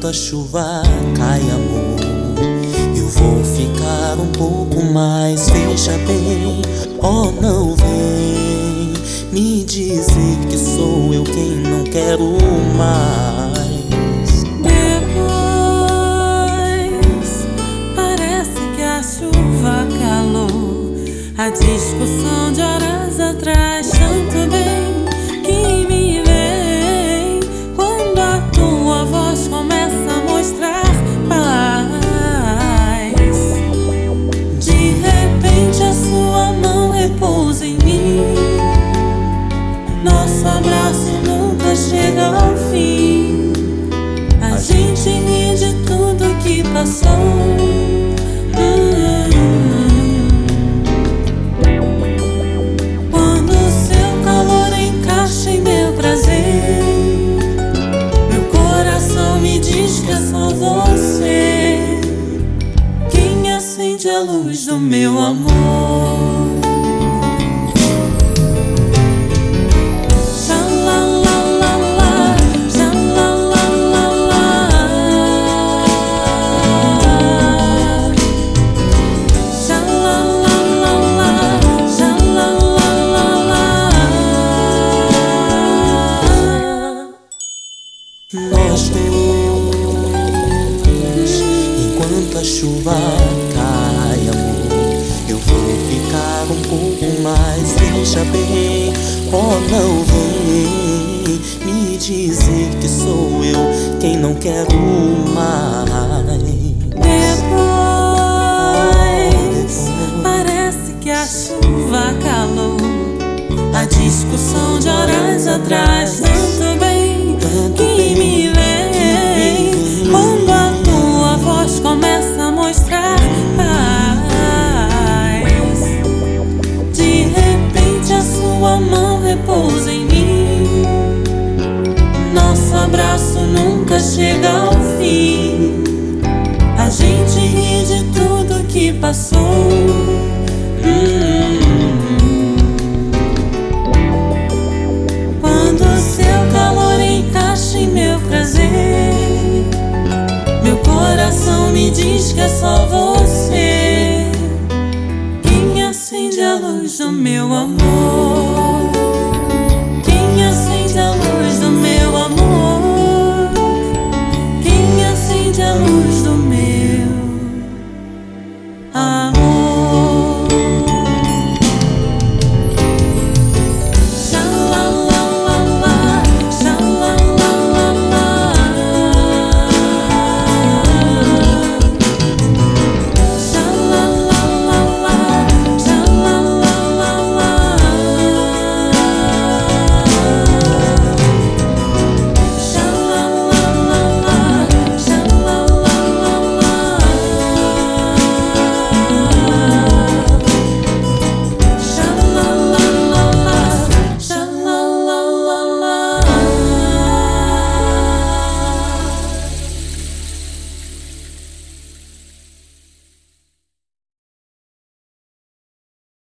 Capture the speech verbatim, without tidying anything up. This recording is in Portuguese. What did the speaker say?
Enquanto a chuva cai, amor, eu vou ficar um pouco mais. Veja bem, oh, não vem me dizer que sou eu quem não quero mais. Depois parece que a chuva calou a discussão de horas atrás. Tanto bem que me vem quando a tua voz começa a mostrar paz. De repente a sua mão repousa em mim. Nosso abraço nunca chega ao fim. A gente ri de tudo que passou. Quando o seu calor encaixa em meu prazer, meu coração me diz que é só você quem acende a luz do meu amor. Nós dois, enquanto a chuva cai, amor, eu vou ficar um pouco mais. Veja bem, oh, não vem me dizer que sou eu quem não quero mais. Depois parece que a chuva calou a discussão de horas atrás. Tanto bem que me vem quando a tua voz começa a mostrar paz. De repente a sua mão repousa em mim. Nosso abraço nunca chega ao fim. A gente ri de tudo que passou. hum. Quando o seu calor encaixa em meu prazer, meu coração me diz que é só você quem acende a luz do meu amor.